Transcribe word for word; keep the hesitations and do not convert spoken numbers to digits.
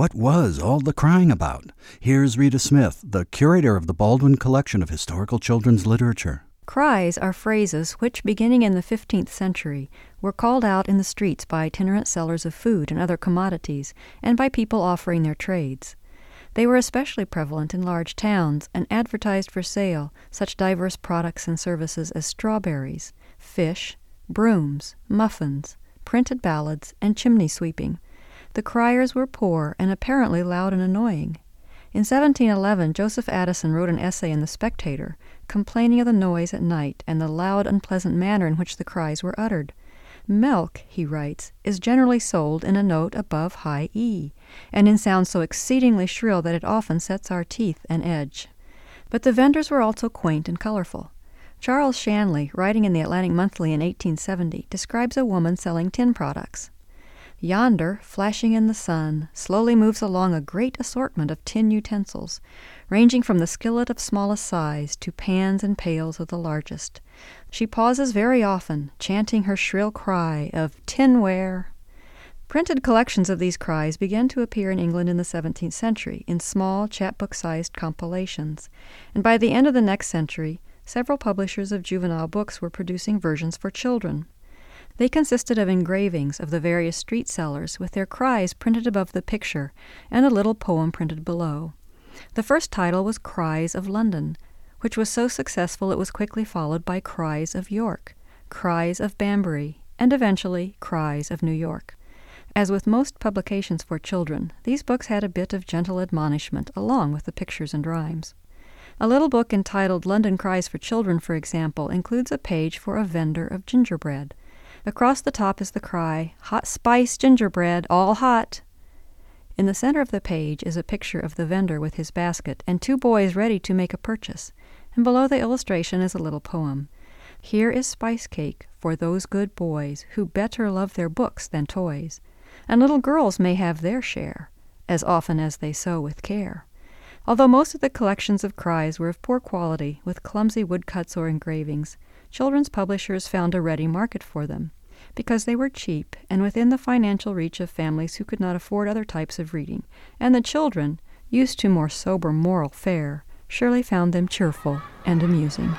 What was all the crying about? Here's Rita Smith, the curator of the Baldwin Collection of Historical Children's Literature. Cries are phrases which, beginning in the fifteenth century, were called out in the streets by itinerant sellers of food and other commodities, and by people offering their trades. They were especially prevalent in large towns, and advertised for sale such diverse products and services as strawberries, fish, brooms, muffins, printed ballads, and chimney sweeping. The criers were poor and apparently loud and annoying. In seventeen eleven, Joseph Addison wrote an essay in The Spectator, complaining of the noise at night and the loud, unpleasant manner in which the cries were uttered. Milk, he writes, is generally sold in a note above high E, and in sound so exceedingly shrill that it often sets our teeth an edge. But the vendors were also quaint and colorful. Charles Shanley, writing in the Atlantic Monthly in eighteen seventy, describes a woman selling tin products. Yonder, flashing in the sun, slowly moves along a great assortment of tin utensils, ranging from the skillet of smallest size to pans and pails of the largest. She pauses very often, chanting her shrill cry of tinware. Printed collections of these cries began to appear in England in the seventeenth century in small chapbook-sized compilations, and by the end of the next century, several publishers of juvenile books were producing versions for children. They consisted of engravings of the various street sellers with their cries printed above the picture and a little poem printed below. The first title was Cries of London, which was so successful it was quickly followed by Cries of York, Cries of Banbury, and eventually Cries of New York. As with most publications for children, these books had a bit of gentle admonishment along with the pictures and rhymes. A little book entitled London Cries for Children, for example, includes a page for a vendor of gingerbread. Across the top is the cry, "Hot spice gingerbread, all hot." In the center of the page is a picture of the vendor with his basket and two boys ready to make a purchase, and below the illustration is a little poem. Here is spice cake for those good boys who better love their books than toys, and little girls may have their share, as often as they sew with care. Although most of the collections of cries were of poor quality, with clumsy woodcuts or engravings, children's publishers found a ready market for them, because they were cheap and within the financial reach of families who could not afford other types of reading, and the children, used to more sober moral fare, surely found them cheerful and amusing.